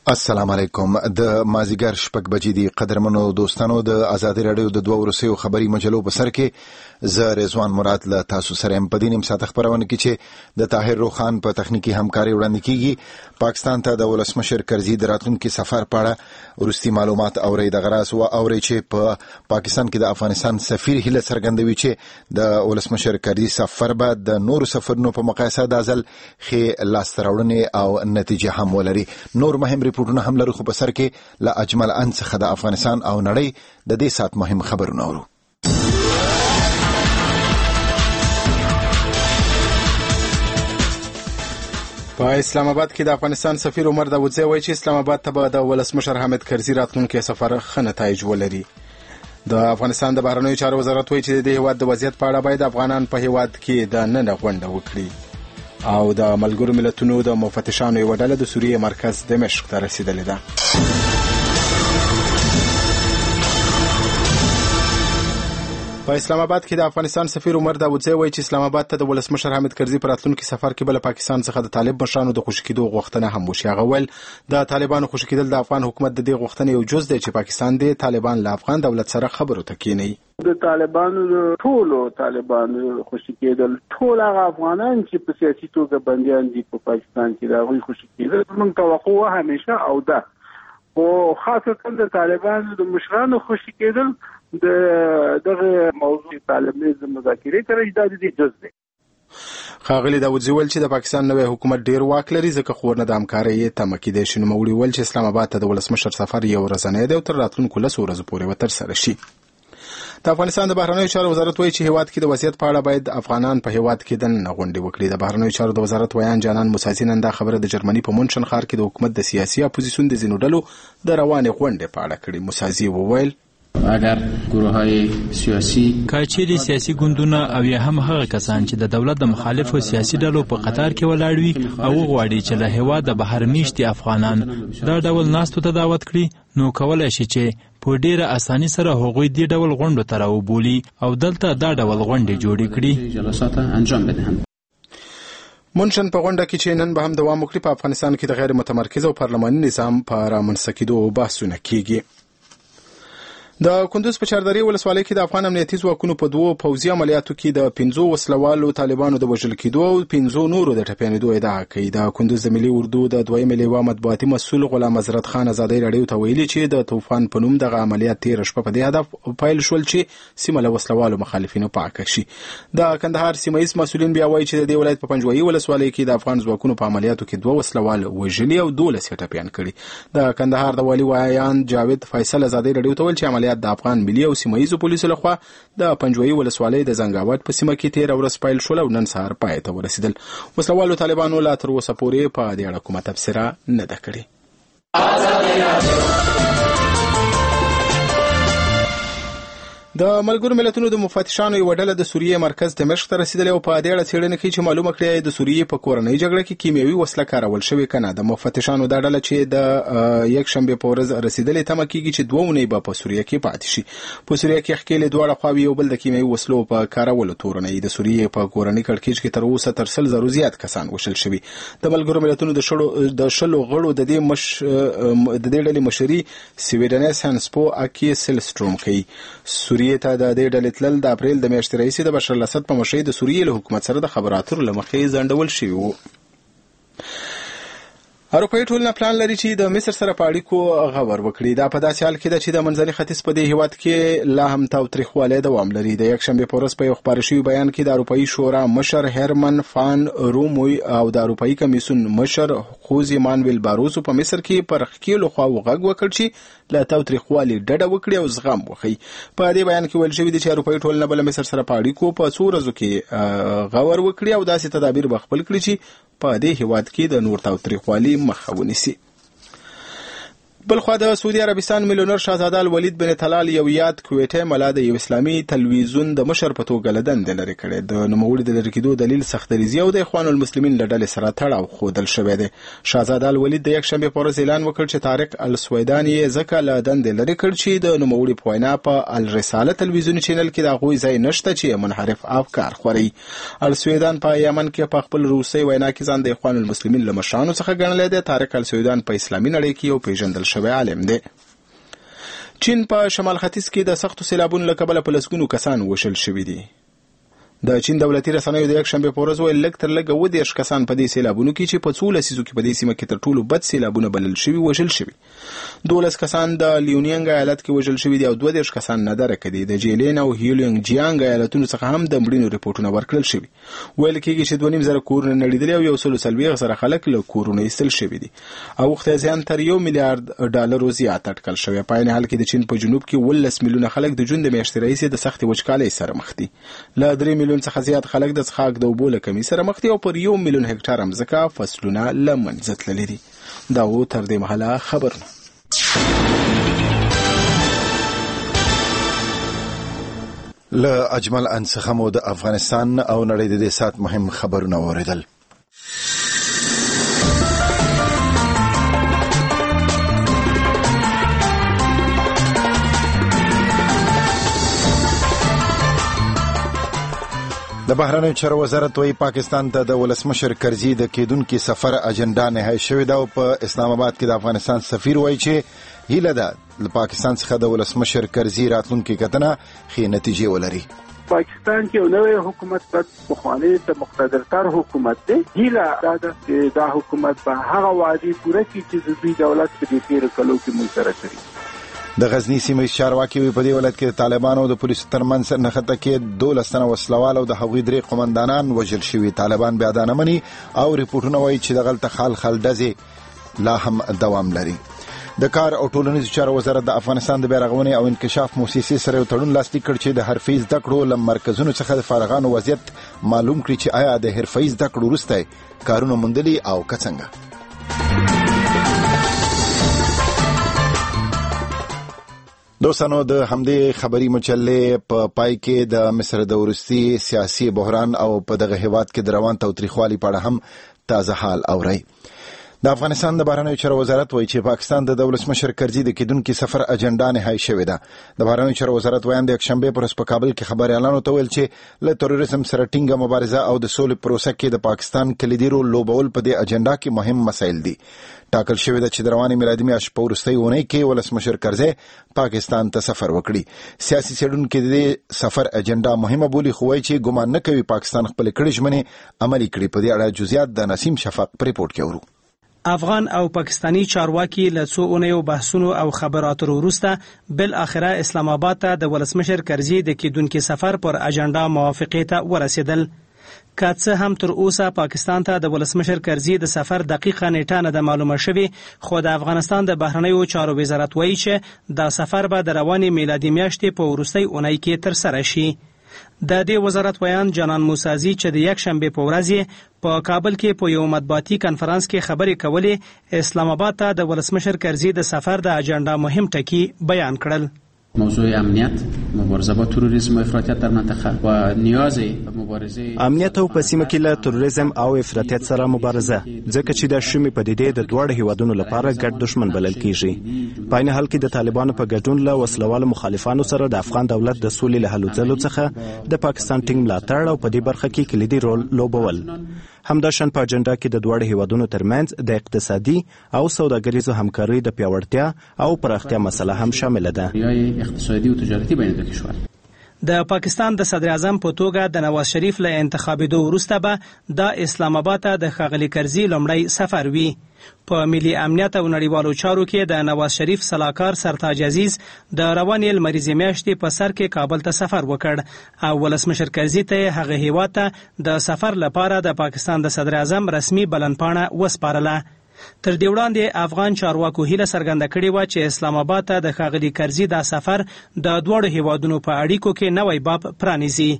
السلام علیکم. د مازیګر شپږ بجې دي. قدرمنو دوستانو، د آزادۍ رادیو د 2 ورسیو خبري مجلو په سر کې زه رضوان مراد له تاسو سره په دې نیم ساعت خبرونه کې چې د طاهر روخان په تخنیکی همکاري وړاندې کیږي. پاکستان ته د ولسمشر کرزي د راتلونکي سفر په اړه ورستي معلومات اوري د غراس او اوري چې په پاکستان کې د افغانستان سفیر هله څرګندوي چې د ولسمشر کرزي سفر به د نور سفرونو په مقایسه د ځل خې لاس تراوړنې او نتیجه هم ولري. نور مهم ریپورتونه هم لرو، خو په سر کې له اجمل ان څخه د افغانستان او نړۍ د دې سات مهم خبرونه اورو. په اسلام آباد کې د افغانستان سفیر عمر داودزی وایي چې اسلام آباد ته به د ولسمشر حامد کرزي راتلونکي سفر ښه نتایج ولري. د افغانستان د بهرنیو چارو وزارت وایي چې د هیواد د وضعیت په اړه باید افغانان په هیواد کې د نن غونډه وکړي. او د ملګرو ملتونو د مفتشانو یو ډله د سوریې مرکز دمشق ته رسیدلې ده. په اسلام آباد کې د افغانستان سفیر عمر داودزی وایي چې اسلام آباد ته د ولسمشر حامد کرزي په راتلونکي سفر کې بل پاکستان څخه د طالب مشرانو د خوشی کېدو غوښتنه هم وشي. هغه ول د طالبانو خوشی کېدل د افغان حکومت د دې غوښتنې یو جز دی چې پاکستان د طالبان له افغان دولت سره خبرو ته کېني. د طالبانو ټولو خوشی کېدل ټول هغه افغانان چې په سیاسي توګه بنديان دي په پاکستان کې دا غوي خوشی کېدل موږ توقع همیشه او ده، او خاصه د طالبانو د مشرانو خوشی کېدل دغه موضوع طالبانو مذاکره کوي دا د جز دی. خاغلی داودزی ول چې د پاکستان نوې حکومت ډیر واک لري، ځکه خورنه د همکارۍ تمه کېدای شي. نو مولوي ول چې اسلام آباد ته د ولسمشر سفر یو ورځنی دی او تر راتلونکو 10 ورځې پورې وتر سره شي. د افغانستان د بهرنیو چارو وزارت وایي چې هیواد کې د وضعیت په اړه باید افغانان په هیواد کې د غونډې وکړي. د بهرنیو چارو د وزارت ویان جانان موسازی نن دا خبره د جرمني په مونشن ښار کې د حکومت د سیاسي اپوزیسیون د ځینو ډلو د روانې غونډې په اړه کړي. موسازی وویل اگر گروه‌های سیاسی کاچېری سیاسي ګوندونه او یا هم هغه کسان چې د دولت د مخالفو سیاسي ډلو په قطار کې ولاړ وي او غواړي چې له هیواده بهر میشتي افغانان دا ډول ناستو ته دعوت کړي، نو کولای شي چې په ډیره اساني سره هغوی دې ډول غونډو ته راوبولي او دلته دا ډول غونډې جوړې کړي. جلسات انجام بدهند. مونشن په غونډه کې چې نن به هم دوام وکړي په افغانستان کې د غیر متمرکز او پارلماني نظام په رامنځته کېدو بحثونه کیږي. د کندوز په چاردرې ولسوالۍ کې د افغان امنیتي ځواکونو په 2 پوځي عملیاتو کې د 15 وسلوالو طالبانو د وژل کېدو او 15 نورو د ټپيانېدو ادعا کوي. د کندوز د ملي اردو د 2 لیوا مطبوعاتي مسؤل غلام حضرت خان آزادۍ رادیو ته ویلي چې د طوفان په نوم دغه عملیات 13 شپه په دې هدف پیل شول چې سیمه له وسلوالو مخالفینو پاک شي. د کندهار سیمایي مسؤلین بیا وایي چې د دې ولایت په پنجوایي ولسوالۍ کې د افغان ځواکونو په عملیاتو کې 2 وسلوال وژلي او 12 ټپيان کړي. د کندهار د والي وایان جاوید فیصل آزادۍ رادیو ته ویل چې عملیات د افغان ملي او سیمایي پولیسو لخوا د پنجوایي ولسوالۍ د زنګاوات په سیمه کې 13 ورځې پیل شول او نن سهار پای ته ورسیدل. وسلوالو طالبانو لا تر اوسه پورې په دې اړه کومه تبصره نه ده کړې. د ملګرو ملتونو د مفتشانو یو ډله د سوریې مرکز دمشق ته رسیدلې او په دې اړه څېړنه کوي چې معلومه کړي د سوریې په کورنۍ جګړه کې کیمیاوي وسله کارول شوې کنه. د مفتشانو د ډله چې د یک شنبه په ورځ رسیدلې تمه کیږي چې 2 اونۍ به په سوریې کې پاتې شي. په سوریې کې خکېلې دواړه خواوې یو بل د کیمیاوي وسلو په کارولو تورنې. د سوریې په کورنۍ کړکېچ کې تر اوسه تر 100 زیات کسان وشل شوي. د ملګرو ملتونو د شلو غړو د دې ډلې مشري سویډنس هانسپو اکی سلستروم کوي. سوریې ته د دې ډلې تلل د اپریل د میاشتې رئیس د بشار الاسد په مشرۍ د سوریې له حکومت سره د خبراتو لمخې ځنډول شوی وو. اروپایي ټولنه پلان لري چې د مصر سره په اړیکو غور وکړي. دا په داسې حال کې ده چې د منځني ختیځ په دې هیواد کې لا هم تاوتریخوالی دوام لري. د یک شنبه په ورځ په یو خپاره شوي بیان کې د اروپایي شورا مشر هرمن فان روموی او د اروپایي کمیسیون مشر خوزی مانویل باروزو په مصر کې پر خکېلو خواو غږ وکړ چې له تاوتریخوالي ډډه وکړي او زغم وښي. په دې بیان کې ویل شوي دي چې اروپایي ټولنه به له مصر سره په اړیکو په څو ورځو کې غور وکړي او داسې تدابیر به خپل کړي چې په دې هیواد کې د نور تاوتریخوالي مخه ونیسي. بلخوا د سعودي عربستان میلیونر شاهزاده الولید بن طلال یو یاد کویټه ملا د یو اسلامي تلویزیون د مشر په توګه له دندې لرې کړی. د نوموړي د لرې کېدو دلیل سختدریزي او د اخوان المسلمین له ډلې سره تړاو ښودل شوی دی. شاهزاده الولید د یکشنبې په ورځ اعلان وکړ چې طارق السویدان یې ځکه له دندې لرې کړ چې د نوموړي په وینا په الرساله تلویزیوني چینل کې د هغوی ځای نشته چې منحرف افکار خوري. السویدان په یمن کې په خپل روسي وینا کې ځان د اخوان المسلمین له مشرانو څخه ګڼلی دی. طارق السویدان په اسلامي نړۍ کې یو پیژندل شوی عالم دی. چین په شمال ختیځ کې د سختو سیلابونو له کبله په لسګونو کسان وژل شوي دي. د چین دولتي رسنیو د یکشنبې په ورځ ویل لږ تر لږه 30 کسان په دې سیلابونو کې چې په څو لسیزو کې په دې سیمه کې تر ټولو بد سیلابونه بلل شوي وژل شوي. 12 کسان د لیونینګ ایالت کې وژل شوي دي او 22 کسان نادرکه دي. د جیلین او هیولینګ جیانګ ایالتونو څخه هم د مړینو ریپورتونه ورکړل شوي. ویل کېږي چې 2.5 کورونه نړېدلي او 140 خلک له کورونو ایستل شوي دي. اوښته زیان تر $1 میلیارډ زیات اټکل شوی. په عین حال کې د چین په جنوب کې 18 میلیونه خلک د جون د میاشتې راهیسې د سختې وچکالۍ سره مخ دي. له 3 میلیون څخه زیات خلک د څښاک د اوبو له کمۍ سره مخ دي او پر 1 میلیون هکټار مځکه فصلونه له منځه تللي دي. دا و تر دې مهاله خبرونه. له اجمل انڅخه مو د افغانستان او نړۍ د دې سات مهم خبرونه واوریدل. د بهرنیو چارو وزارت وايي پاکستان ته د ولسمشر کرزي د کېدونکي سفر اجنډا نهایی شوې ده او په اسلام آباد کې د افغانستان سفیر وايي چې هیله ده له پاکستان څخه د ولسمشر کرزي راتلونکي کتنه ښې نتیجې ولري. پاکستان کې نوې حکومت په بخواني ته مقتدرتر حکومت دی. هیله ده چې دا حکومت به هغه وعده پوره کړي چې د دوی دولت په دې تیر کلو کې موږ سره کړی. د غزنی سیمې چارواکي په دې ولایت کې د طالبانو او د پولیسو ترمنځ نښته کې 12 تنه وسلوال او د هغوی 3 قومندانان وژل شوي. طالبان بیا دا نه مني او ریپورټونه وایي چې دغلته خال ډزې لا هم دوام لري. د کار او ټولنیزو چارو وزارت د افغانستان د بیارغونې او انکشاف موسسې سره یو تړون لاسلیک کړ چې د حرفي زده کړو له مرکزونو څخه د فارغانو وضعیت معلوم کړي چې آیا د حرفي زده کړو وروسته کارونه موندلي او که څنګه. دوستانو د همدې خبري مجلې په پای کې د مصر د وروستي سیاسي بحران او په دغه هیواد کې د روان تاوتریخوالي په اړه هم تازه حال اورئ. د افغانستان د بهرنیو چارو وزارت وایي چې پاکستان د ولسمشر کرزي د کېدونکي سفر اجنډا نهایی شوې ده. د بهرنیو چارو وزارت وایي د یکشنبې په ورځ په کابل کې خبريالانو ته ویل چې له تروریزم سره ټینګه مبارزه او د سولې پروسه کې د پاکستان کلیدي رول لوبول په دې اجنډا کې مهم مسایل دي. ټاکل شوی ده چې د روانې میلادي میاشتې په وروستۍ اونۍ کې ولسمشر کرزي پاکستان ته سفر وکړي. سیاسي څېړونکي د دې سفر اجنډا مهمه بولي خو وایي چې ګمان نه کوي پاکستان خپل کړې ژمنې عملي کړي. په دې اړه جزئیات د نسیم شفق په ریپورت کې اورو. افغان او پاکستانی چارواکي له څو اونیو بحثونو او خبراتو وروسته بل اخره اسلام آباد ته د ولسمشر کرزي د کېدونکي سفر پر اجنډا موافقې ته ورسېدل. که څه هم تر اوسه پاکستان ته د ولسمشر کرزي د سفر دقیقه نیټه نه ده معلومه شوې، خو د افغانستان د بهرنیو چارو وزارت وایي چې دا سفر به د روانې میلادي میاشتې په وروستۍ اونۍ کې ترسره شي. د دې وزارت ویان جانان موسازي چې د یکشنبې په ورځ په کابل کې په یو مطبوعاتي کنفرانس کې خبرې کولې، اسلام آباد ته د ولسمشر کرزي د سفر د اجنډا مهم ټکي بیان کړل. موضوع امنیت، مبارزه با تروریسم و افراطیت در منطقه و نیاز مبارزه امنیت او په سیمه کې له تروریزم او افراطیت سره مبارزه، ځکه چې د شومې پدیدې د دوړ هیوادونو لپاره ګډ دشمن بلل کیږي. په عین حال کې د طالبانو په ګډون له وسلوالو مخالفانو سره د افغان دولت د سولې له هلو ځلو څخه د پاکستان ټینګ ملاتړ او په دې برخه کې کلیدي رول لوبول. همداشان په اجنډا کې د دوړ هیوادونو ترمنځ د اقتصادي او سوداګریزو همکارۍ د پیاوړتیا او پراختیا مسله هم شامل ده. اقتصادي او تجارتي بین دو کشور. د پاکستان د صدر اعظم په توګه د نواز شریف له انتخابېدو وروسته به د اسلام آباد ته د ښاغلي کرزي لومړی سفر وي. په ملي امنیت او نړیوالو چارو کې د نواز شریف سلاکار سرتاج عزیز د روانې لمریزې میاشتې په سر کې کابل ته سفر وکړ او ولسمشر کرزي ته هغه هیواد ته د سفر لپاره د پاکستان د صدر اعظم رسمي بلنپاڼه وسپارله. تر دې وړاندې افغان چارواکو هیله څرګنده کړې وه چې اسلام آباد ته د ښاغلي کرزي دا سفر د دواړو هیوادونو په اړیکو کې نوی باب پرانیزي.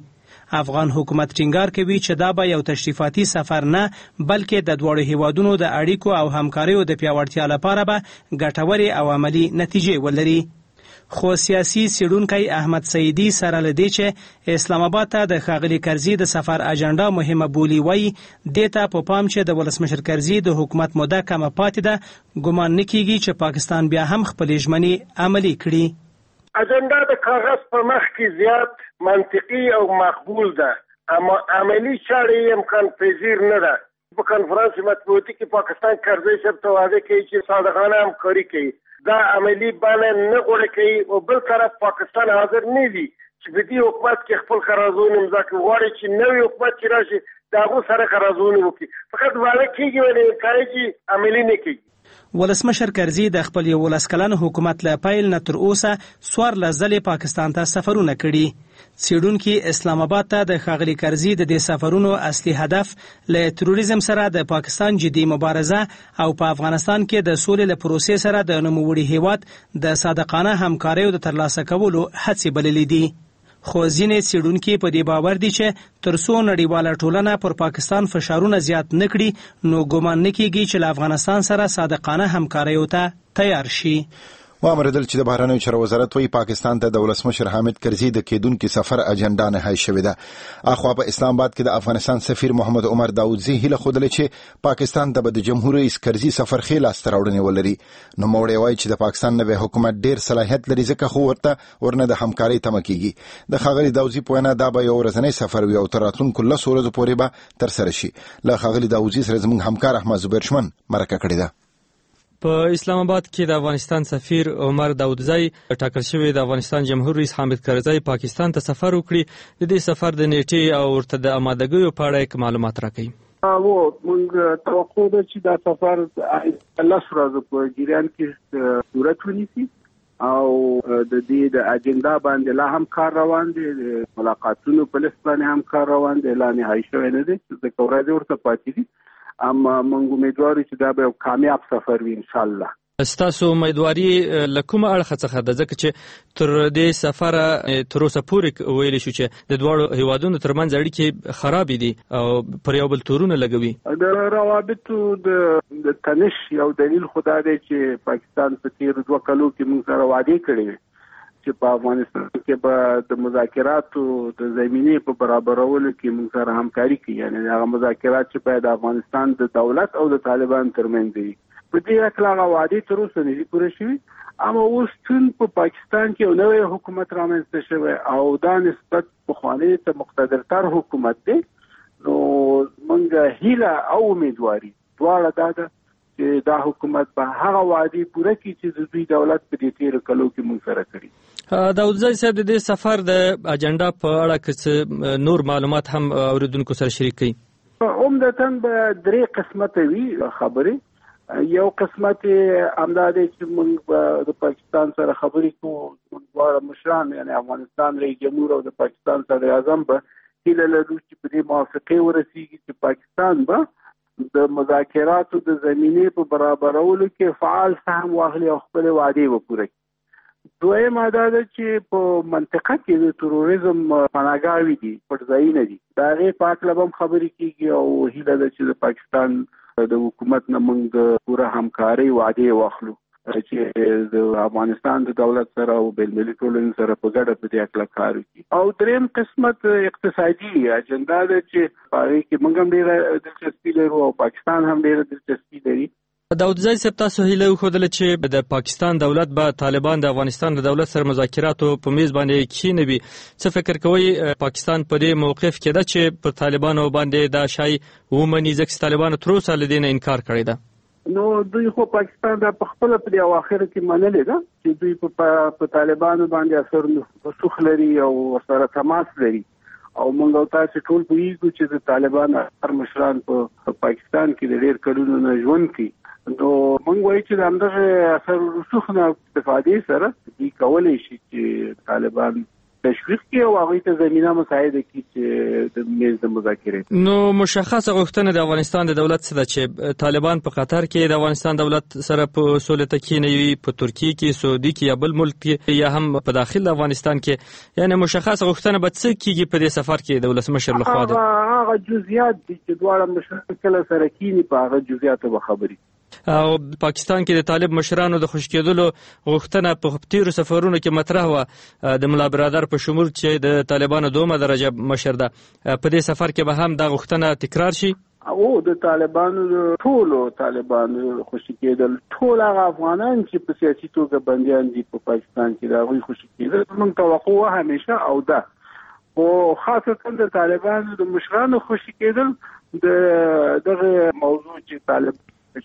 افغان حکومت ټینګار کوي چې دا به یو تشریفاتي سفر نه بلکې د دواړو هیوادونو د اړیکو او همکاریو د پیاوړتیا لپاره به ګټورې او عملی نتیجې ولري. خو سیاسي څېړونکی احمد سعیدي سره له دې چې اسلام آباد ته د ښاغلي کرزي د سفر اجنډا مهمه بولي وایي دې ته په پام چې د ولسمشر کرزي د حکومت موده کمه پاتې ده ګمان نه کیږي چې پاکستان بیا هم خپلې ژمنې عملي کړي. اجنډا د کاغذ په مخ کې زیات منطقي او مقبول ده اما عملی چارې امکان پذیر نه ده. په کنفرانس مطبوعاتي کې پاکستان کرزي صاحب ته وعده کوي چې صادقانه همکاري کوي. دا عملی بانه نه غوړه کوي او بل طرف پاکستان حاضر نه دی چې په دې حکومت کې خپل قراردادونه امضا کړي. غواړي چې نوې حکومت چې راشي د هغو سره قراردادونه وکړي. فقط وعده کېږي ولې کوي چې عملي نه کوي. ولسمشر کرزي د خپل 11 کلن حکومت له پیل نه تر اوسه 14 ځلې پاکستان ته سفرونه کړي. څېړونکي اسلام آباد ته د ښاغلي کرزي د دې سفرونو اصلي هدف له تروریزم سره د پاکستان جدي مبارزه او په افغانستان کې د سولې له پروسې سره د نوموړي هیواد د صادقانه همکاریو د ترلاسه کولو هڅې بللې دي. خو ځینې څېړونکي په دې باور دي چې تر څو نړیواله ټولنه پر پاکستان فشارونه زیات نه کړي نو ګمان نه کیږي چې له افغانستان سره صادقانه همکاریو ته تیار شي. وامردل چې د بهرنیو چارو وزارت وایي پاکستان ته د ولسمشر حامد کرزي د کېدونکي سفر اجنډا نهایی شوې ده. اخوا په اسلام آباد کې د افغانستان سفیر محمد عمر داودزي هیله ښودلې چې پاکستان ته به د جمهور رئیس کرزي سفر ښې لاسته راوړنې ولري. نوموړی وایي چې د پاکستان نوی حکومت ډېر صلاحیت لري ځکه خو ورنه د همکارۍ تمه کیږي. د ښاغلي داودزي په وینا دا به یو ورځنی سفر وي او تر راتلونکو 10 ورځو پورې به ترسره شي. له ښاغلي داودزي سره زموږ همکار احمد زبیر شمن مرکه کړې ده. په اسلام آباد کې د افغانستان سفیر عمر داودزی ټاکل شوی د افغانستان جمهور رئیس حامد کرزي پاکستان ته سفر وکړي. د دې سفر د نیټې او ورته د آمادګیو په اړه معلومات راکړي. موږ توقع ده چې دا سفر 10 ورځې په جریان کې صورت ونیسي او د دې د اجنډا باندې لا هم کار روان دي. ملاقاتونو په لیست باندې هم کار روان دي. لا نهایی شوی نه دي چې د ورځې ورته پاتې دي اما موږ امیدوار چې دا به یو کامیاب سفر وي ان شاء الله. ستاسو امیدواري له کومه اړخه څخه ده ځکه چې تر دې سفر تر اوسه پورې ویل شو چې د دوه هیوادونو ترمنځ اړیکې خراب دي او پر یو بل تورونه لګوي. د روابطو د تنش یو دلیل خدا دی چې پاکستان په تیر 2 کلو کې موږ سره وعده کړې چې په افغانستان کې به د مذاکراتو د زمینې په برابرولو کې موږ سره همکاري کوي. یعنی هغه مذاکرات چې باید افغانستان د دولت او د طالبان ترمنځ وي په دې اکلاغه وعده تر اوسه نه دي پوره شوي. اما اوس په پاکستان کې یو نوی حکومت رامنځته شوی او دا نسبت پخواني ته مقتدرتر حکومت دی. نو موږ هیله او امیدواري دواړه دا ده چې دا حکومت به هغه وعده پوره کړي چې د دوی دولت په دې تیر کلو کې موږ سره کړی. داودزی صاحب د دې سفر د اجنډا په اړه که نور معلومات هم اوریدونکو سره شریک کړي. عمدتاً به 3 قسمه وي خبرې. یو قسمت امدا دی چې موږ د پاکستان سره خبرې کوو. موږ مشران یعنی افغانستان رئیس جمهور او د پاکستان صدر اعظم به هیله لرو چې په دې موافقه ورسیږي چې پاکستان به د مذاکراتو د زمینې په برابرولو کې فعال سهم واخلي او خپل وعده وپوره کړي. دویم دا ده چې په منطقه کې د تروریزم پناهګاوې دي پټ نه دي. دا غي په اړه هم خبرې کیږي او هیله ده چې د پاکستان د حکومت نه موږ پوره همکاري وعده واخلو چې د افغانستان د دولت سره او بین‌المللي ټولنې سره په ګډه په دې اړه کار وکړي. او دریم قسمت اقتصادي اجنډا ده چې هغه کې موږ هم ډېر دلچسپي لرو او پاکستان هم ډېر دلچسپي لري. داودزی صاحب تاسو هیله وښودله چې د پاکستان دولت به طالبان د افغانستان د دولت سره مذاکراتو په میز باندې کښینوي. څه فکر کوئ پاکستان په دې موقف کې ده چې پر طالبانو باندې دا شی ومني ځکه طالبانو تر اوسه له دې نه انکار کړی ده؟ نو دوی خو پاکستان د خپل په دی اواخر کې منلې ده چې دوی په طالبانو باندې اثر رسوخ لري او سره تماس لري او موږ تاسو ټول پوهیږو چې د طالبان هر مشران په پاکستان کې د ډېر کلونو نه ژوند کوي. نو موږ وایو چې د همدغه اثر رسوخ نه استفادې سره دوی کولی شي چې طالبان تشویق کړي او هغوی ته زمینه مساعده کړي چې د میز د مذاکرې. نو مشخصه غوښتنه د افغانستان د دولت څخه چې طالبان په قطر کې د افغانستان دولت سره په سولې ته کېنوي، په ترکیه کې، سعودي کې یا بل ملک کې یا هم په داخل افغانستان کې، یعنی مشخصه غوښتنه به څه کېږي په دې سفر کې د ولسمشر لخوا؟ هغه جزئیات چې دواړه مشران کله سره کېني په هغه جزئیاتو به خبرې. او پاکستان کې د طالب مشرانو د خوش کېدلو غوښتنه په تیرو سفرونو کې مطرح وه، د ملا برادر په شمول چې د طالبانو دومره درجه مشر ده، په دې سفر کې به هم دا غوښتنه تکرار شي؟ او د طالبانو ټولو خوشي کېدل، ټول هغه افغانان چې په سیاسي توګه بندیان دي په پاکستان کې د هغوی خوشي کېدل موږ توقع همیشه او ده، خو خاصتا د طالبانو د مشرانو خوشي کېدل د دغه موضوع چې طالب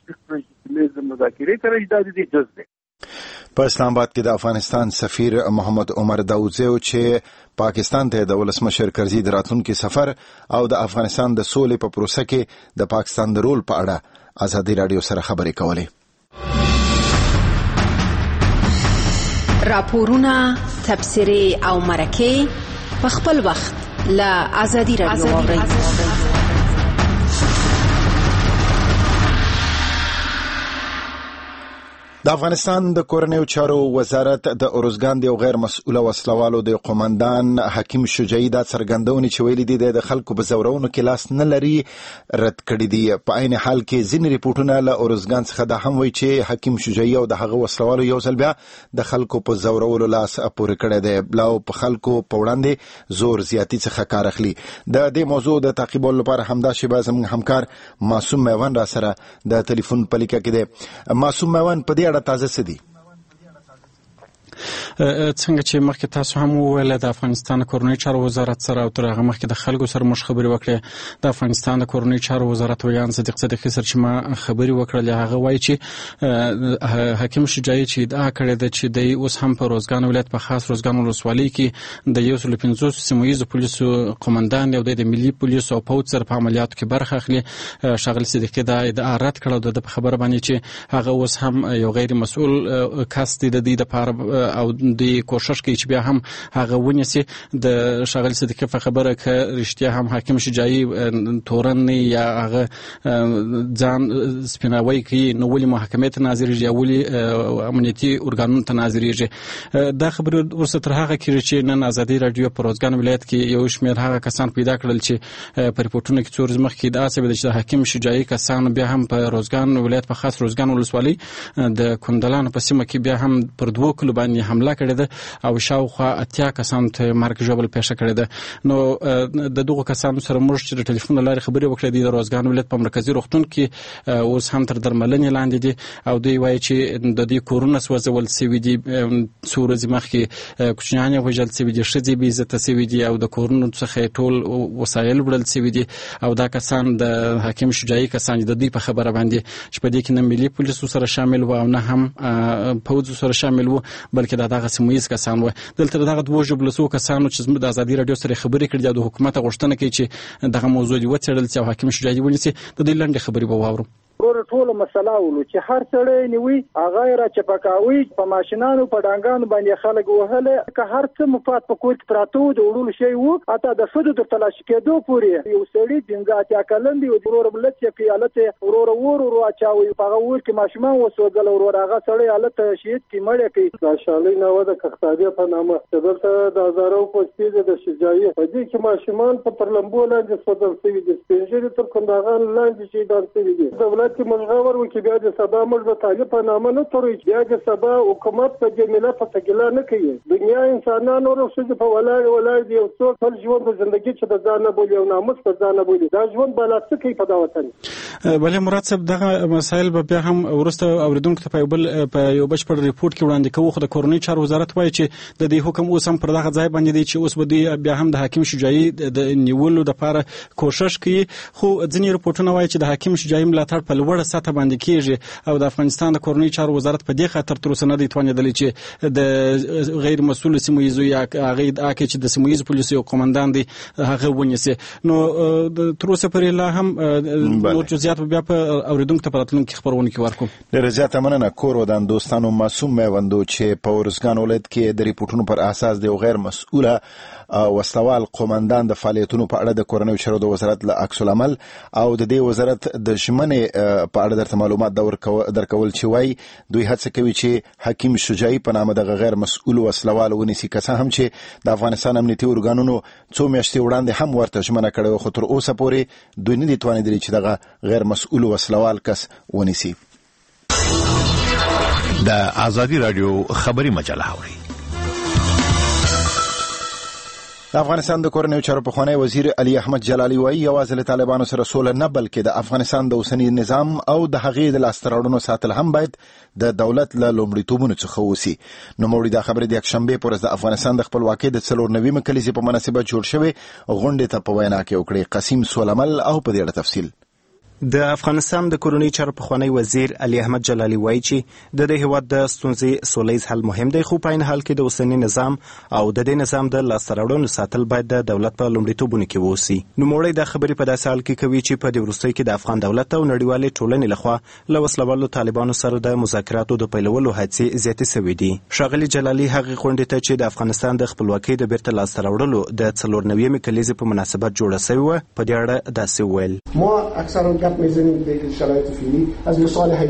په اسلام آباد کې د افغانستان سفیر محمد عمر داودزی چې پاکستان ته د ولسمشر کرزي د راتلونکي سفر او د افغانستان د سولې په پروسه کې د پاکستان د رول په اړه ازادي رادیو سره خبرې کولې. راپورونه، تبصرې او مرکې په خپل وخت له ازادي رادیو اورئ. د افغانستان د کورنیو چارو وزارت د ارزګان د غیر مسؤل وسلوالو د قومندان حکیم شجاعي د څرګندونې چې ویلي دي د خلکو په زورونو کې لاس نه لري رد کړي دي. په عین حال کې ځینې ریپورتونه له ارزګان څخه دا هم وایي چې حکیم شجاعي او د هغه وسلوالو یو ځل بیا د خلکو په زورولو لاس پورې کړی دی، بلا په خلکو په وړاندې زور زیاتی څخه کار اخلي. د دې موضوع د تعقیبولو لپاره همدا شیبه زموږ همکار معصوم میوان را سره د ټلیفون په لیکه کې دی. معصوم میوان، په دې تازه سدي څنګه چې مخکې تاسو هم وویل د افغانستان کورنۍ چارو وزارت سره او تر هغه مخکې د خلکو سره موږ خبرې وکړې. د افغانستان د کورنۍ چارو وزارت ویان صدیق صدیقي سره چې ما خبرې وکړلې هغه وایي چې حکیم شجاعي چې ادعا کړې ده چې دی اوس هم په روزګان ولایت په خاص روزګان ولسوالۍ کې د 150 سیمه پولیسو قومندان دی او د ملي پولیسو او پوځ سره په عملیاتو کې برخه اخلي. ښاغلي صدیقي دا ادعا رد کړه او د خبره باندې چې هغه اوس هم یو غیر مسؤل کس دی د دې لپاره او د کوشش کوي چې بیا هم هغه ونیسي. د ښاغلي صدیقي په خبره کې رښتیا هم حکیم شجاعي تورن یا هغه ځان سپیناوی کوي نو ولې محکمې ته ناظریږي یا ولې امنیتي ارګانونو ته ناظریږي. دا خبره ورسره تر هغه کېږي چې نن ازادي رادیو په روزګان ولایت کې یو شمېر هغه کسان پیدا کړل چې په ریپورتونو کې څو ورځې مخکې ادعا شوې ده چې د حکیم شجاعي کسان بیا هم په روزګان ولایت په خاص روزګان ولسوالۍ د کندلانو په سیمه کې بیا هم پر 2 کلو باندې حمله کړې ده او شاوخوا 80 کسانو ته مرګ ژوبل پیښه کړې ده. نو د دغو کسانو سره موږ چې د ټلیفون له لارې خبرې وکړې د روزګان ولایت په مرکزي روغتون کې اوس هم تر درملنې لاندې دي او دوی وایي چې د دې کورونه سوځول شوي دي، څو ورځې مخکې کوچنیان یې وژل شوي دي، ښځې بې عزته شوي دي او د کورونو څخه ټول وسایل وړل شوي دي. او دا کسان د حکیم شجاعي کسان د دوی په خبره باندې چې په دې کې نه ملي پولیسو سره شامل و او نه هم پوځ سره شامل و بلکې دغه سیمایي کسان و. دلته دغه 200 کسانو چې د ازادي رادیو سره خبرې کړې او د حکومت غوښتنه کوي چې دغه موضوع دی وڅېړل چې حکیم شجاعي ونیسي. د دې لنډه خبرې به واورو. ټول مسله ولو چې هر سړی نیوي هغه را چپکاوي په ماشينانو په ډانګانو باندې خلک وهله که هر څه مفاد په کور کې پراته د وړول شي وو اته د فدو د تلاشي کېدو پورې یو سړی دنګا اتیا کلند یو ضرور بلت چې پیالته ورور اچاوي په ور کې ماشومان وسوګل ورور هغه سړی حالت شهید کې مړ کې ماشالله نو د کختابه په نامه دلته د هزارو پوسټي د شجاعي په دې کې ماشومان په ترلمبو لاندې سودل شوی دي، سپینځري تر کندهار لاندې شي دان شوی دي. دولت کې ملغور و کې بیا د سبا موږ د طالب په نامه نه تورې بیا د سبا حکومت په جمیله په تګلا نه کوي. دنیا انسانانو ورسې په ولای دی او څو خپل ژوند د ژوندۍ چې د ځان نه بولي او ناموس په ځان نه بولي دا ژوند بلاتڅ کوي په دا وطن. بلې مراد صاحب دغه مسایل به بیا هم ورسته اوریدونکو ته په یو بشپړ ریپورت کې وړاندې کوو. خو د کورنۍ چارو وزارت وایي چې د دې حکم اوس هم پر دغه ځای باندې دی چې اوس به دوی بیا هم د حکیم شجاعي د نیولو لپاره کوشش کوي. خو ځینې ریپورتونه وایي چې د حکیم شجاعي ملاتړ په لوړه سطح باندې کیږي او د افغانستان د کورنۍ چارو وزارت په دې خاطر تر اوسه نه دی توانیدلی چې د غیر مسؤل سیمویزو یا هغه چې د سیمویز پولیسو یو قومندان دی هغه ونیسي. نو تر اوسه پورې لا هم نور جزئیات بیا په اوریدونکو ته په راتلونکي خبرونه کې ورکوم. ډېره زیاته مننه. کور ودان دوستانو معصوم میوندو چې په ارزګان ولایت کې د ریپورټونو پر اساس د غیر مسؤله وسلوال قومندان د فعالیتونو په اړه د کورنیو چارو د وزارت له عکس العمل او د دې وزارت د ژمنې په اړه درته معلومات درکول چې وایي دوی هڅه کوي چې حکیم شجاعي په نامه د غیر مسؤل وسلوال ونیسي، که څه هم چې د افغانستان امنیتي ارګانونو څو میاشتې وړاندې هم ورته ژمنه کړې وه، خو تر اوسه پورې دوی نه دي توانېدلي چې دغه غیر مسؤل وسلوال کس ونیسي. د آزادي رادیو خبري مجله اوري. د افغانستان د کورنیو چارو پخوانی وزیر علي احمد جلالي وایي یوازې له طالبانو سره سوله نه بلکې د افغانستان د اوسني نظام او د هغې د لاسته راوړنو ساتل هم باید د دولت له لومړیتوبونو څخه وسي. نوموړي دا خبرې د یکشنبې په ورځ د افغانستان د خپلواکۍ د 94 کليزې په مناسبت جوړ شوې غونډې ته په وینا کې وکړې. قسیم سولمل او په دې اړه تفصیل. د افغانستان د کورنۍ چارو پخوانی وزیر علي احمد جلالي وایي چې د دې هیواد د ستونزې سولیز حل مهم دی، خو په عین حال کې د اوسني نظام او د دې نظام د لاسته راوړنو ساتل باید د دولت په لومړیتوبونو کې ووسي. نوموړی دا خبرې په داسې حال کې کوي چې په دې وروستیو کې د افغان دولت او نړیوالې ټولنې لخوا له وسلوالو طالبانو سره د مذاکراتو د پیلولو هڅې زیاتې شوې دي. ښاغلي جلالي هغې غونډې ته چې د افغانستان د خپلواکۍ د بیرته لاسته راوړلو د 94 کليزې په مناسبت جوړه شوې وه په دې اړه داسې وویل: ما اکثرا گپ میزنیم شرایط فعلی از مصالحه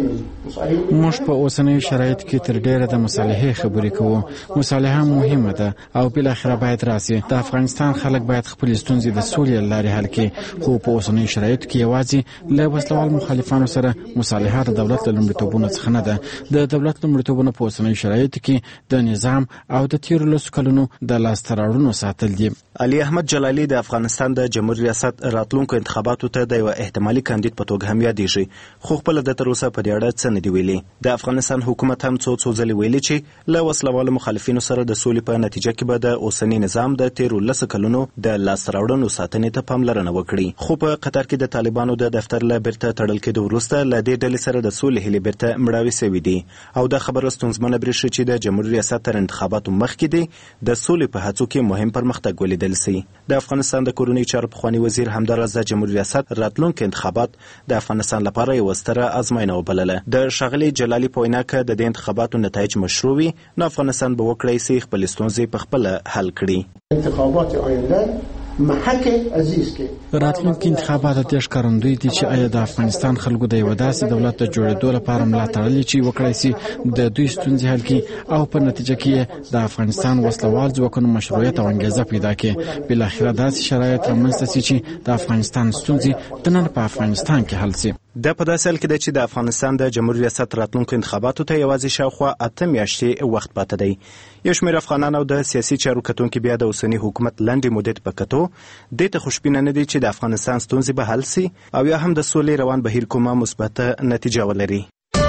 موږ په اوسنیو شرایطو کې تر ډیره د مصالحې خبرې کوو. مصالحه مهمه ده او بل اخره باید راسي. د افغانستان خلک باید خپل ستونزې د سولې لارې حل کړي، خو په اوسنیو شرایطو کې یوازې له وسلوال مخالفانو سره مصالحه د دولت له لومړیتوبونو څخه نه ده. د دولت لومړیتوبونه په اوسنیو شرایطو کې د نظام او د تیرو لسو کلونو د لاسته راوړنو ساتل دي. علي احمد جلالي د افغانستان د جمهوریت ریاست راتلونکو انتخاباتو ته د یو احتمالي کاندید په توګه هم یادېږي، خو خپل د تر اوسه په دې اړه څه نه دی ویلي. د افغانستان حکومت هم څو ځلې ویلي چې له وسلوالو مخالفینو سره د سولې په نتیجه کې به د اوسني نظام د تیرو 10 کلونو د لاسته راوړنو ساتنې ته پاملرنه وکړي. خو په قطر کې د طالبانو د دفتر له بیرته تړل کېدو وروسته له دې ډلې سره د سولې هیلې بیرته مړاوې شوې دي او دا خبره ستونزمنه برېښي چې د جمهوریت ریاست تر انتخاباتو مخکې دی د سولې په هڅو کې مهم پرمختګ ولیدل شي. د افغانستان د کورنۍ چارو پخوانی وزیر همداراز د جمهوریت ریاست راتلونکي انتخابات د افغانستان لپاره یو ستره ازموینه وبلله. د ښاغلي جلالي په وینا که د دې انتخاباتو نتایج مشروع وي نو افغانستان به وکړی شي خپل ستونزې په خپله حل کړي. انتخابات آینده محک عزیز کې راتلونکي انتخابات د ښکارندوی دي چې آیا د افغانستان خلکو د یو داسې دولت د جوړېدو لپاره ملاتړ چې وکړای شي د دوی ستونزې حل کړي او په نتیجه کې د افغانستان وسلوال ځواکونو مشروعیت او انګیزه پیدا کړي. بالاخره داسې شرایط رامنځته شي چې د افغانستان ستونزې د نن په افغانستان کې حل شي. د په داسې حال کې ده چې د افغانستان د جمهوریت ریاست راتلونکو انتخاباتو ته یوازې شاوخوا 8 میاشتې وخت پاته دی. یو شمېر افغانان او د سیاسي چارو کتونکي بیا د اوسني حکومت لنډې مودې په کتو دې ته خوشبینه نه دي چې د افغانستان ستونزې به حل سي او یا هم د سولې روان بهیر کومه مثبته نتیجه ولري.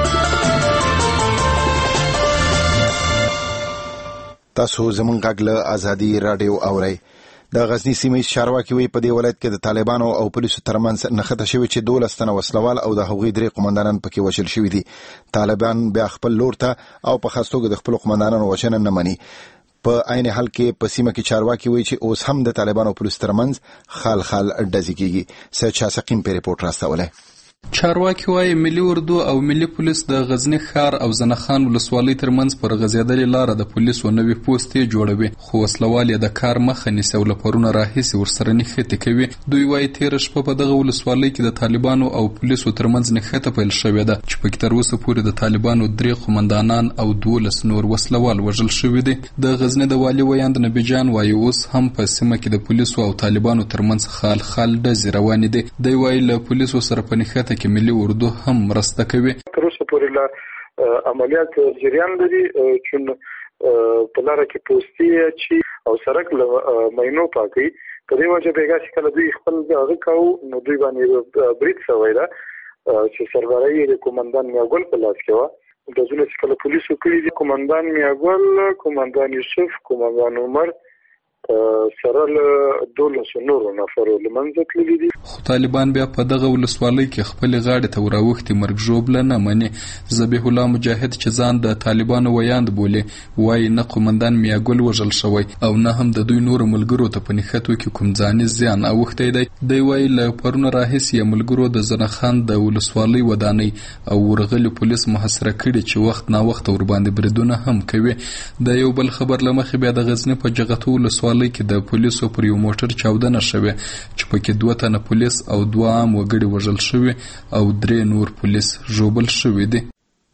تاسو زموږ غږ له آزادي رادیو اورئ. د غزنی سیمې چارواکي وایي په دې ولایت کې د طالبانو او پولیسو ترمنځ نښته شوې چې 12 تنه وسلوال او د هغوی 3 قومندانان پکې وژل شوي دي. طالبان بیا خپل لور ته او په خاص توګه د خپل قومندانانو وژنه نه مني. په عین حال کې په سیمه کې چارواکي وایي چې اوس هم د طالبانو او پولیسو ترمنځ خال ډزې کېږي. سید شاه سقیم په ریپورت راستولی. چارواکي وایي ملي اردو او ملي پولیس د غزنی ښار او زنخان ولسوالۍ ترمنځ پر غځېدلې لاره د پولیسو نوې پوستې جوړوي، خو وسلوال یې د کار مخه نیسي او له پرونه راهیسې ورسره نښتې کوي. دوی وایي تېره شپه په دغه ولسوالۍ کې د طالبانو او پولیسو ترمنځ نښته پیل شوې ده چې پکې تر اوسه پورې د طالبانو 3 قومندانان او 12 نور وسلوال وژل شوي دي. د غزنی د والي ویاند نبي جان وایي اوس هم په سیمه کې د پولیسو او طالبانو ترمنځ خال ډزې روانې دي. دوی وایي له پولیسو سره په نښته کې ملي اردو هم مرسته کوي. تر اوسه پورې لا عملیات جریان لري چون په لاره کې پوستې چې او سړک له مینو پاکي په دې وجه بیګا چې کله دوی خپل هغه کاو نو دوی باندې بریټ سوی دا چې سربراهي د قومندان میاګل په لاس کې و. د ځینې چې کله پولیسو کړي دي قومندان میاګل، قومندان یوسف، قومندان عمر سره له 12 نورو نفرو لمنځه تللي دي. خو طالبان بیا په دغه ولسوالۍ کې خپل غاړې ته وراوښتي مرګ ژوبله نه مني. ذبیح الله مجاهد چې ځان د طالبانو ویاند بولي وایي نه قومندان میاګل وژل شوی او نه هم د دوی نورو ملګرو ته په نښتو کې کوم ځاني زیان اوښتی دی. دی وایي له پرونه راهیسې یې ملګرو د زنخان د ولسوالۍ ودانۍ او ورغلي پولیس محاصره کړي چې وخت ناوخته ورباندې بریدونه هم کوي. د یو بل خبر له مخې بیا د غزني په جغتو ولسوالۍ کې د پولیسو پر یو موټر چاودنه شوې چې پکې 2 تنه پولیس او 2 عام وګړي وژل شوي او 3 نور پولیس ژوبل شوي دي.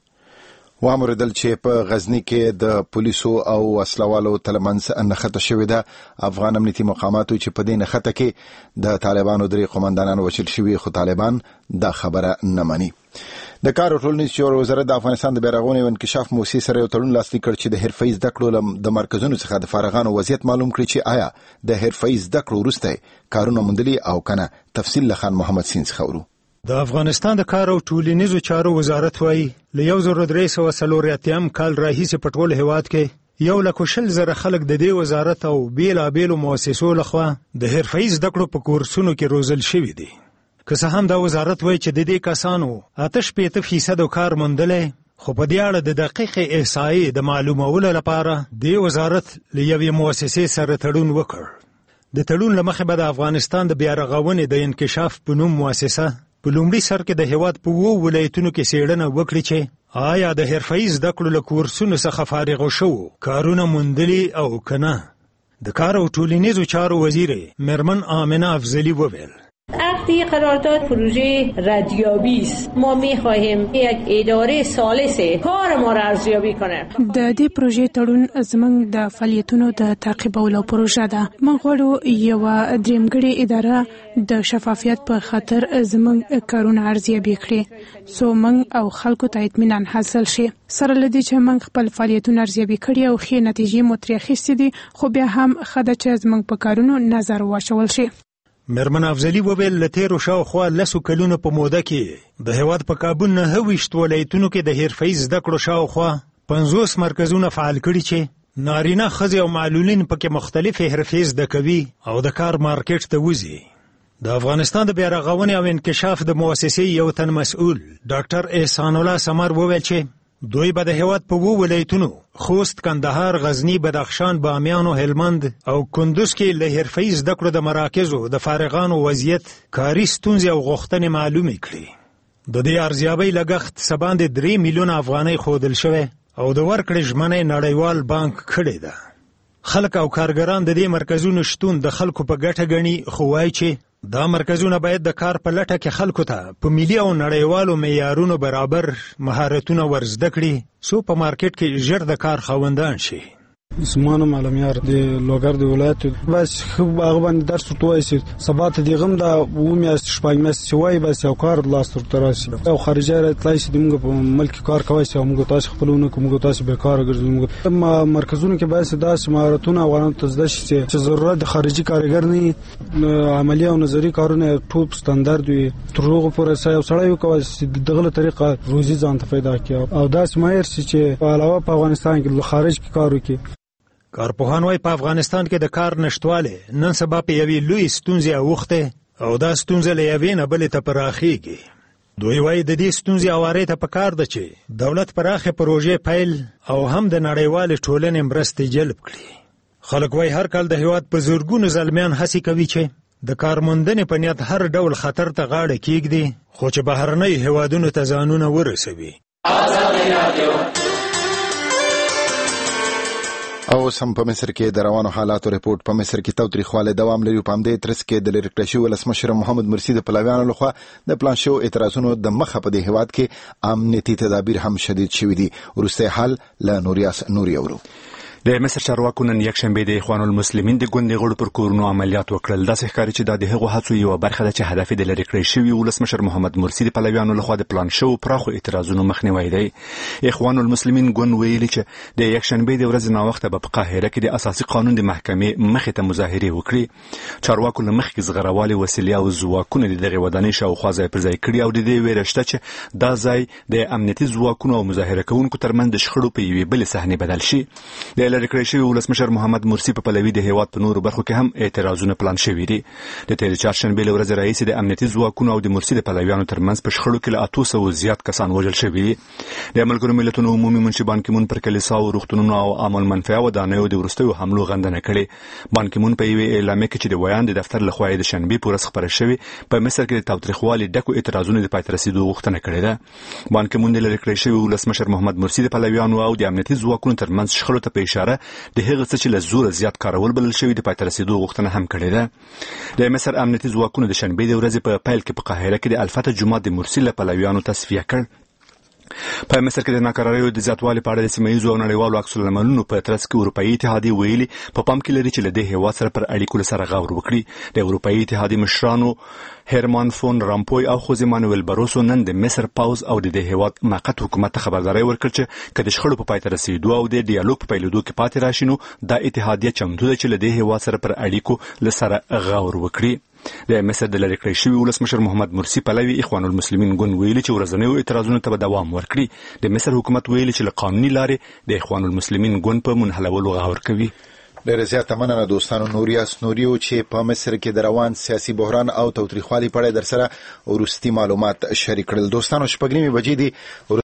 وامردل چې په غزنی کې د پولیسو او وسلوالو تلمنځ نښته شوې ده. افغان امنیتي مقاماتو چې په دې نښته کې د طالبانو 3 قومندانان وژل شوي خو طالبان دا خبره نه مني. د کار او ټولنیز چارو وزارت د افغانستان د بیارغونې او انکشاف موسسې سره یو تړون لاسلیک کړ چې د حرفه‌ای زده کړو د مرکزونو څخه د فارغانو وضعیت معلوم کړي چې آیا د حرفه‌ای زده کړو وروسته کارونه موندلي او کنه. تفصیل له خان محمد سین څخه ورو. د افغانستان د کار او ټولنیزو چارو وزارت وایي له 1340 کال راهیسې په ټول هیواد کې 1,40,000 خلک د دې وزارت او بیلابیلو مؤسسو لخوا د حرفه‌ای زده کړو په کورسونو کې روزل شوي دي. که څه هم دا وزارت وایي چې د دې کسانو 88% کار موندلی خو په دې اړه د دقیقې احصایې د معلومولو لپاره د وزارت له یوې مؤسسې سره تړون وکړ. د تړون له مخې به د افغانستان د بیارغونې د انکشاف په نوم مؤسسه په لومړي سر کې د هیواد په 2 ولایتونو کې څېړنه وکړي چې آیا د حرفه‌ای زده کړو له کورسونو څخه فارغ شوو کارونه موندلي او که نه. د کار او ټولنیزو چارو وزیر میرمن آمنه افضلی وویل عقد قرارداد پروژه ردیابی است. ما می‌خواهیم یک اداره ثالث کار ما را ارزیابی کنه. د دې پروژې تړون زموږ د فعالیتونو د تعقیبولو پروژه ده. موږ غواړو یو درېمګړې اداره د شفافیت په خاطر زموږ کارونه ارزیابي کړي سو موږ او خلکو ته اطمینان حاصل شي. سره لدی چې موږ خپل فعالیتونه ارزیابي کړي او ښې نتیجې مو ترې اخیستې دي خو بیا هم ښه ده چې زموږ په کارونو نظر واچول شي. میرمن افضلی وویل له تیرو شاوخوا 10 کلونو په موده کې د هیواد په کابو 29 ولایتونو کې د حرفه‌ای زده کړو شاوخوا 50 مرکزونه فعال کړي چې نارینه ښځې او معلولین پکې مختلف حرفې زده کوي او د کار مارکیټ ته وځي. د افغانستان د بیارغونې او انکشاف د مؤسسې یو تن مسؤل ډاکټر احسان الله سمر وویل چې دوی به د هیواد په 2 ولایتونو خوست، کندهار، غزنی، بدخشان، بامیان او هلمند او کندوز کې له حرفه‌ای زده کړو د مراکزو د فارغانو وضعیت، کاري ستونزې او غوښتنې معلومې کړي. د دې ارزیابۍ لګښت څه باندې 3 میلیونه افغانۍ ښودل شوی او د ورکړې ژمنې نړیوال بانک کړې ده. خلک او کارګران د دې مرکزونو شتون د خلکو په ګټه ګڼي خو وایي چې دا مرکزونه باید د کار په لټه کې خلکو ته په ملي او نړیوالو معیارونو برابر مهارتونه ورزده کړي سو په مارکیټ کې ژر د کار خاوندان شي. زمانه معلومیار د لوګر د ولایت بس خو هغه باندې درس ورتوي سي سبا ته دیغم دا و میاست شپږ میاست سوای بس یو کار لاس تر تراسي او خارجه راتلای سي دمغه په ملک کار کوي سي موږ تاسو خپلونه کوم تاسو به کار ګرځو مرکزونه کې بس داس مهارتونه افغانان ته زده شي چې ضرورت خارجي کارګر نه عملی او نظری کارونه ټوپ ستاندرد وي تروغ پروسه او سړی کوي دغه طریقه روزي ځان ته پیدا کړي او داس ماهر سي چې علاوه په افغانستان کې خارج کې کار وکړي. کارپوهان وايي په افغانستان کې د کار نشټواله نن سبا په یوې لوی ستونزې اوخته او دا ستونزه له یوې نه بلې ته پراخیږي. دوی وايي د دې ستونزې اوارې ته پکار ده چې دولت پراخه پروژې پیل او هم د نړیوال ټولنې مرستې جلب کړي. خلک وايي هر کال د هیواد په زورګونو زلمیان هڅه کوي چې د کارموندنې په نیت هر ډول خطر ته غاړه کېږدي خو چې بهرنۍ هیوادونو ته ځانونه ورسوي. او سم په مصر کې د روانو حالاتو ریپورت. په مصر کې تاوتریخوالی دوام لري. په همدې ترڅ کې د لرې کړل شوي ولسمشر محمد مرسي د پلویانو لخوا د پلان شوو اعتراضونو د مخه په دې هیواد کې امنیتي تدابیر هم شدید شوي دي. وروستی حال له نوریاس نوري اورو. د مصر چارواکو نن یکشنبه د اخوان المسلمین د ګوند غړو پر کورونو عملیات وکړل. دا ښکاري چې د هغو هڅو یو برخه ده چې هدف د لرې کړل شوي ولسمشر محمد مرسي د پلویانو لخوا د پلان شوو پراخو اعتراضونو مخنیوی دی. اخوان المسلمین ګوند ویلي چې د یکشنبه د ورځې ناوخته په قاهره کې د اساسي قانون د محکمې مخې ته مظاهرې وکړي. چارواکو له مخکې زغروالي وسیلې او ځواکونه د دغه ودانۍ شاوخوا ځای پر ځای کړي او د دې ویره شته چې دا ځای د امنیتي ځواکونو او مظاهره کوونکو ترمنځ د شخړو په یوې بلې صحنې بدل شي. د د لری کړی شوی ولسمشر محمد مرسی په پلوي د هیواد په نورو برخو کې هم اعتراضونه پلان شوي دي. د تیر چهارشنبه له ورځې راهیسې د امنیتي ځواکونو او د مرسی د پلویانو ترمنځ په شخړو کې له 800 زیات کسان وژل شوي دي. د ملګرو ملتونو عمومي منشي بان کی مون پر کلیسا او روغتونونو او عمل منفعه ودانیو د ورستیو حملو غندنه کړې. بان کی مون په یوه اعلامیه کې چې د ویان د دفتر لخوا د شنبه پورس خبره شوی په مصر کې د تاوتریخوالي ډکو اعتراضونو د پاتې رسیدو غوښتنه کړې ده. بان کی مون د لری کړی شوی ولسمشر محمد مرسی د پلویانو او د امنیتي ځواکونو ترمنځ شخړو ته په اشاره د هغه څه چې له زور زیات کارول بلل شوی د پاتې رسیدو غوښتنه هم کړې ده. د مصر امنیتي ځواکونو د شنبه د ورځې په پیل کې په قاهره کې د الفتح جمعه د مرسی له پلویانو تصفیه کړ. په مصر کې د ناکراریو د زیاتوالي په اړه د سیمه‌ییزو او نړیوالو عکس العملونو په ترڅ کې اروپایي اتحادیه ویلي په پام کې لري چې له دې هیواد سره پر اړیکو سره غور وکړي. د اروپایي اتحادیې مشرانو هرمان فون رامپوی او خوزه مانویل باروسو نن د مصر پاوز او د هیواد موقت حکومت ته خبرداري ورکړه چې کله شخړو په پای ته رسیدو او د ډیالوګ په پیلېدو کې پاتې راشي نو د اتحادیه چمتو ده چې له دې هیواد سره پر اړیکو سره غور وکړي. د مصر د لری کړی شوی ولسمشر محمد مرسی پلوي اخوان المسلمین ګوند ویلي چې ورځنیو اعتراضونو ته دوام ورکړي. د مصر حکومت ویلي چې له قانوني لارې د اخوان المسلمین ګوند په منحلولو غور کوي. ډېر زیات مننه دوستانو. نوریو چې په مصر کې د روان سیاسي بحران او تاوتریخوالي په اړه درسره ورستي معلومات شریک کړل. دوستانو شپږ نیمې بجې دي.